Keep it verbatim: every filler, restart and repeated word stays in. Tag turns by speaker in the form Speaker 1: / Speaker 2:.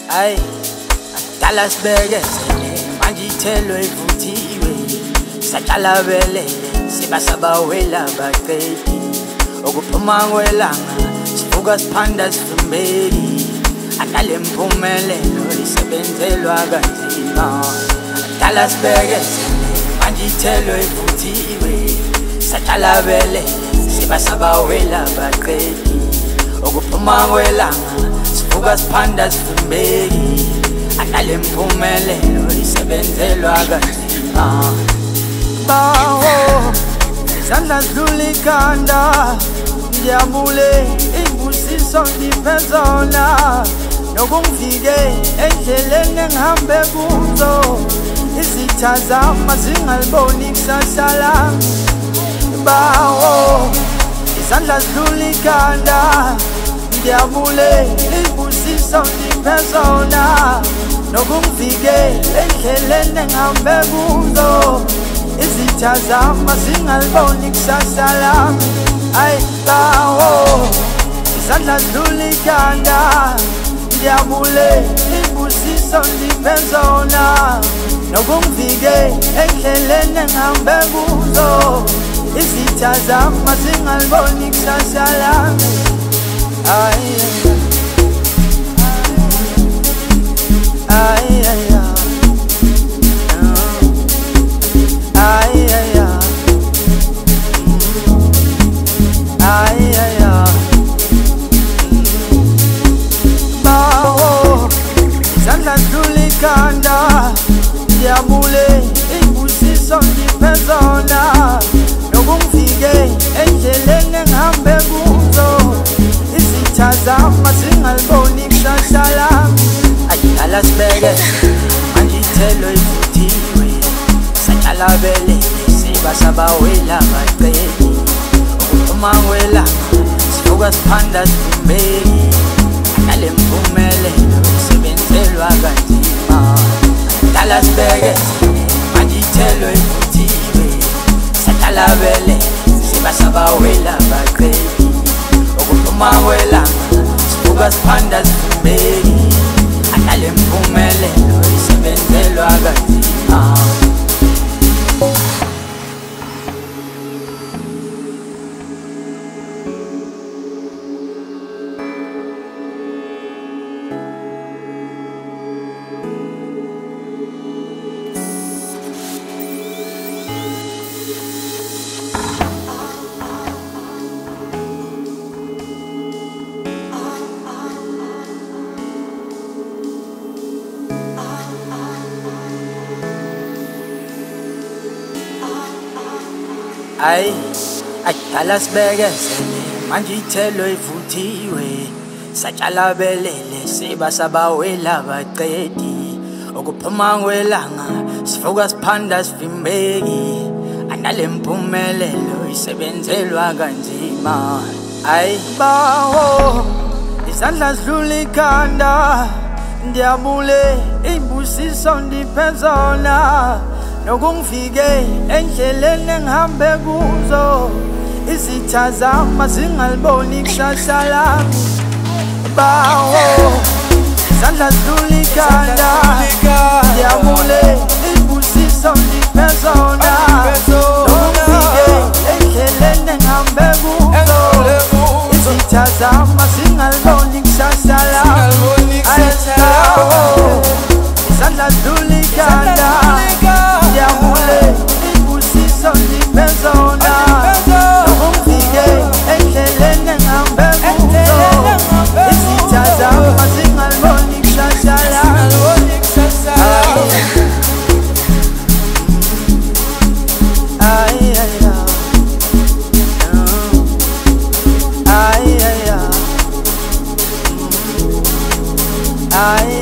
Speaker 1: Ay, Dallas bekezele manje ithelo ivuthiwe satshala belele sibasaba wela baqedi okuphuma kwelanga sivuka siphanda sifumbeli anale mpumelelo isebenzelwa kanzima. Dallas bekezele manje ithelo ivuthiwe satshala belele sibasaba wela baqedi okuphuma kwelanga sivuka siphanda sifumbeli anale mpumelelo isebenzelwa kanzima. Bawo izandla zidlula ikhanda ngiyabule imbusiso ngipezona nokungifike endleleni engihambe kuzo izitha zami zingaliboni ikusasa lami. Bawo izandla zidlula ikhanda ngiyabule imbusiso ngipezona nokungifike endleleni engihambe kuzo izitha zami zingaliboni ikusasa lami. Ay bawo izandla zidlula ikhanda ngiyabule imbusiso ngipezona nokungifike endleleni engihambe kuzo izitha zami zingaliboni ikusasa lami. Ay ay ay ay ay ay ay bawo izandla zidlula ikhanda ngiyabule imbusiso ngipezona nokungifike endleleni engihambe kuzo izitha zami zingaliboni ikusasa lami. Ayidala sibeke manje ithelo ivuthiwe satshala belele sibasaba wela baqedi okuphuma kwelanga sivuka siphanda sifumbeli anale mpumelelo isebenzelwa kanzima. Ayidala sibeke manje ithelo ivuthiwe satshala belele sibasaba wela baqedi okuphuma kwelanga sivuka siphanda sifumbeli anale mpumelelo isebenzelwa kanzima. Ay, ayidala sibekezele manje ithelo ivuthiwe satshala belele sibasaba wela baqedi okuphuma kwelanga sivuka siphanda sifimbeki anale mpumelelo isebenzelwa kanzima. Ay bawo izandla zidlula ikhanda ngiyabule imbusiso ngipezona nokungifike endleleni engihambe kuzo izitha zami zingaliboni ikusasa lami. Bawo izandla zidlula ikhanda ngiyabule imbusiso ngipezona nokungifike endleleni engihambe kuzo izitha zami zingaliboni ikusasa lami. Bawo izandla zidlula ikhanda ngiyabule imbusiso ngipezona nokungifike endleleni engihambe kuzo izitha zami zingaliboni ikusasa lami. Ay ay ay ay ay